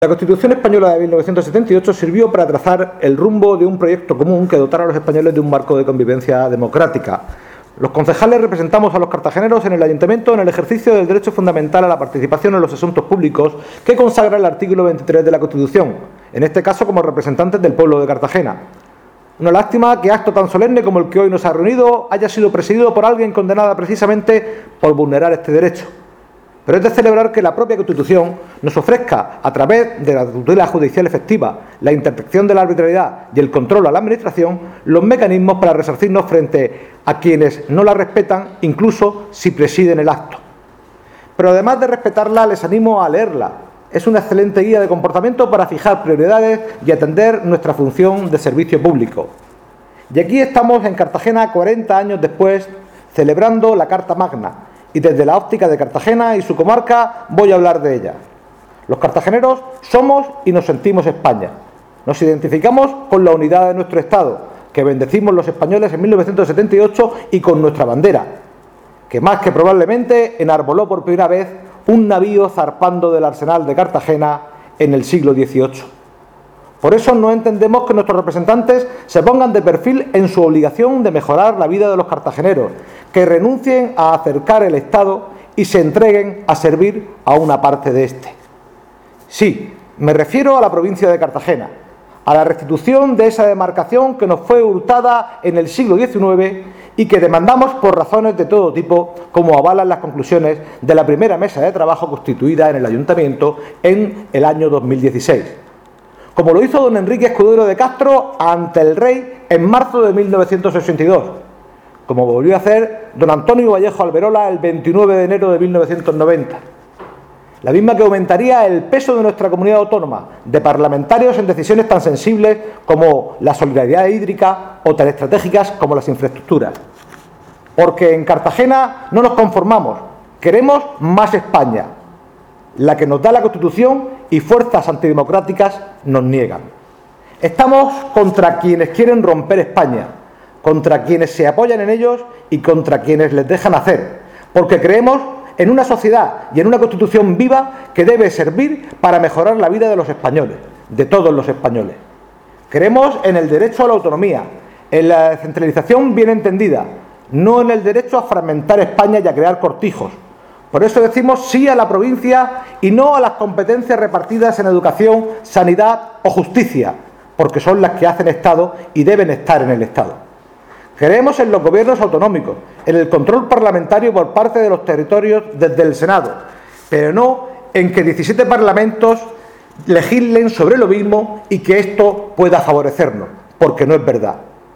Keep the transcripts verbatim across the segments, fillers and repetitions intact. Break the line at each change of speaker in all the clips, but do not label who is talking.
La Constitución española de mil novecientos setenta y ocho sirvió para trazar el rumbo de un proyecto común que dotara a los españoles de un marco de convivencia democrática. Los concejales representamos a los cartageneros en el Ayuntamiento en el ejercicio del derecho fundamental a la participación en los asuntos públicos que consagra el artículo veintitrés de la Constitución, en este caso como representantes del pueblo de Cartagena. Una lástima que acto tan solemne como el que hoy nos ha reunido haya sido presidido por alguien condenada precisamente por vulnerar este derecho. Pero es de celebrar que la propia Constitución nos ofrezca, a través de la tutela judicial efectiva, la interdicción de la arbitrariedad y el control a la Administración, los mecanismos para resarcirnos frente a quienes no la respetan, incluso si presiden el acto. Pero además de respetarla, les animo a leerla. Es una excelente guía de comportamiento para fijar prioridades y atender nuestra función de servicio público. Y aquí estamos en Cartagena, cuarenta años después, celebrando la Carta Magna. Y desde la óptica de Cartagena y su comarca voy a hablar de ella. Los cartageneros somos y nos sentimos España. Nos identificamos con la unidad de nuestro Estado, que bendecimos los españoles en mil novecientos setenta y ocho, y con nuestra bandera, que más que probablemente enarboló por primera vez un navío zarpando del arsenal de Cartagena en el siglo dieciocho. Por eso no entendemos que nuestros representantes se pongan de perfil en su obligación de mejorar la vida de los cartageneros, que renuncien a acercar el Estado y se entreguen a servir a una parte de éste. Sí, me refiero a la provincia de Cartagena, a la restitución de esa demarcación que nos fue hurtada en el siglo diecinueve y que demandamos por razones de todo tipo, como avalan las conclusiones de la primera mesa de trabajo constituida en el Ayuntamiento en el año dos mil dieciséis. Como lo hizo don Enrique Escudero de Castro ante el rey en marzo de mil novecientos ochenta y dos, como volvió a hacer don Antonio Vallejo Alberola el veintinueve de enero de mil novecientos noventa. La misma que aumentaría el peso de nuestra comunidad autónoma, de parlamentarios en decisiones tan sensibles como la solidaridad hídrica o tan estratégicas como las infraestructuras. Porque en Cartagena no nos conformamos, queremos más España, la que nos da la Constitución y fuerzas antidemocráticas nos niegan. Estamos contra quienes quieren romper España, contra quienes se apoyan en ellos y contra quienes les dejan hacer, porque creemos en una sociedad y en una Constitución viva que debe servir para mejorar la vida de los españoles, de todos los españoles. Creemos en el derecho a la autonomía, en la descentralización bien entendida, no en el derecho a fragmentar España y a crear cortijos. Por eso decimos sí a la provincia y no a las competencias repartidas en educación, sanidad o justicia, porque son las que hacen Estado y deben estar en el Estado. Creemos en los gobiernos autonómicos, en el control parlamentario por parte de los territorios desde el Senado, pero no en que diecisiete parlamentos legislen sobre lo mismo y que esto pueda favorecernos, porque no es verdad.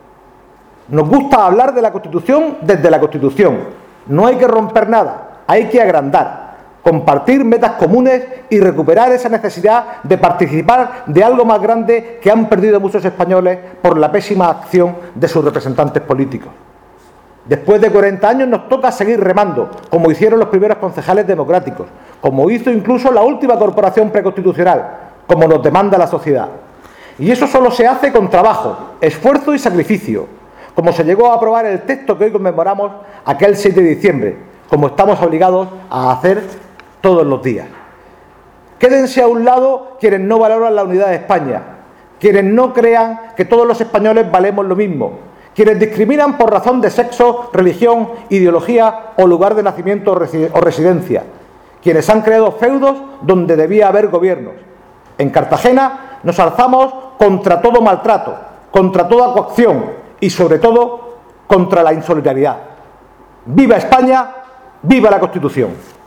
Nos gusta hablar de la Constitución desde la Constitución. No hay que romper nada. Hay que agrandar, compartir metas comunes y recuperar esa necesidad de participar de algo más grande que han perdido muchos españoles por la pésima acción de sus representantes políticos. Después de cuarenta años nos toca seguir remando, como hicieron los primeros concejales democráticos, como hizo incluso la última corporación preconstitucional, como nos demanda la sociedad. Y eso solo se hace con trabajo, esfuerzo y sacrificio, como se llegó a aprobar el texto que hoy conmemoramos aquel siete de diciembre, como estamos obligados a hacer todos los días. Quédense a un lado quienes no valoran la unidad de España, quienes no crean que todos los españoles valemos lo mismo, quienes discriminan por razón de sexo, religión, ideología o lugar de nacimiento o residencia, quienes han creado feudos donde debía haber gobiernos. En Cartagena nos alzamos contra todo maltrato, contra toda coacción y sobre todo contra la insolidaridad. ¡Viva España! ¡Viva la Constitución!